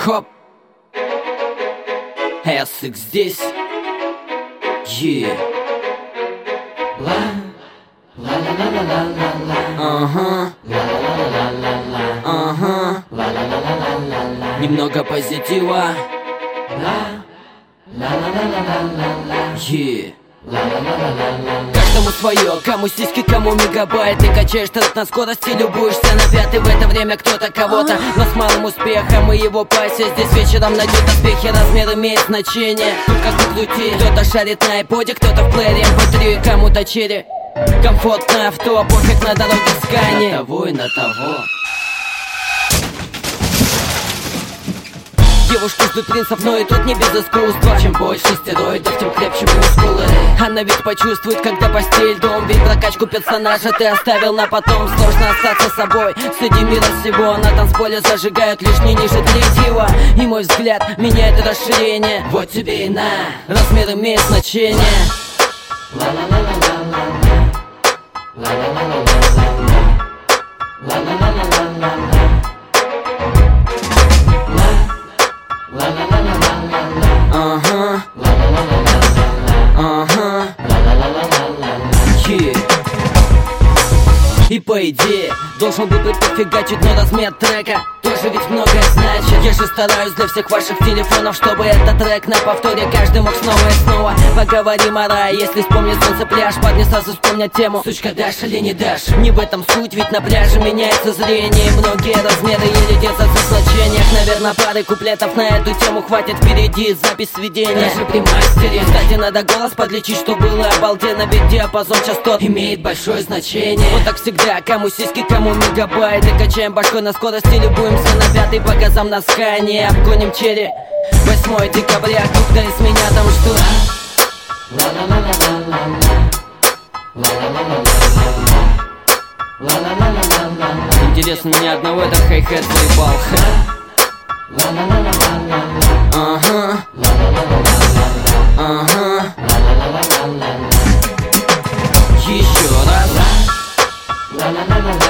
Хоп. Эссекс здесь. Yeah. Ла. Ага. Ага. Немного позитива. Yeah. Каждому свое, кому сиськи, кому мегабайт. Ты качаешь трек на скорости, любуешься на пятый. В это время кто-то кого-то, но с малым успехом. И его пассия здесь вечером найдет успехи. Размер имеет значение, тут как ни крути. Кто-то шарит на айподе, кто-то в плеере MP3, кому-то черри. Комфортное авто, пофиг на дороге Скани. На того и на того. Девушки ждут принцев, но и тут не без искусства. Чем больше стероидов, тем крепче мускулы. Она ведь почувствует, когда постель дом. Ведь прокачку персонажа ты оставил на потом. Сложно остаться собой среди мира всего. На танцполе зажигают лишь не ниже третьего. И мой взгляд меняет расширение. Вот тебе и на, размер имеет значение. Ага. Ага. Yeah. И по идее должен бы пофигачить, но размер трека тоже ведь многое значит. Я же стараюсь для всех ваших телефонов, чтобы этот трек на повторе каждый мог снова и снова. Поговорим о рае, если вспомнит солнце пляж. Парни сразу вспомнят тему, сучка, дашь или не дашь. Не в этом суть, ведь на пляже меняется зрение. Многие размеры еле держатся в значениях. Наверное, пары куплетов на эту тему хватит. Впереди запись сведения даже при мастере. Кстати, надо голос подлечить, что было обалденно. Ведь диапазон частот имеет большое значение. Вот так всегда, кому сиськи, кому мегабайт. И качаем башкой на скорости, любуемся на пятый по газам на Скани. Обгоним черри. 8 декабря, кто из меня там ждут. Интересно, меня одного этот хай-хет заебал. Ага. Ага. Еще раз.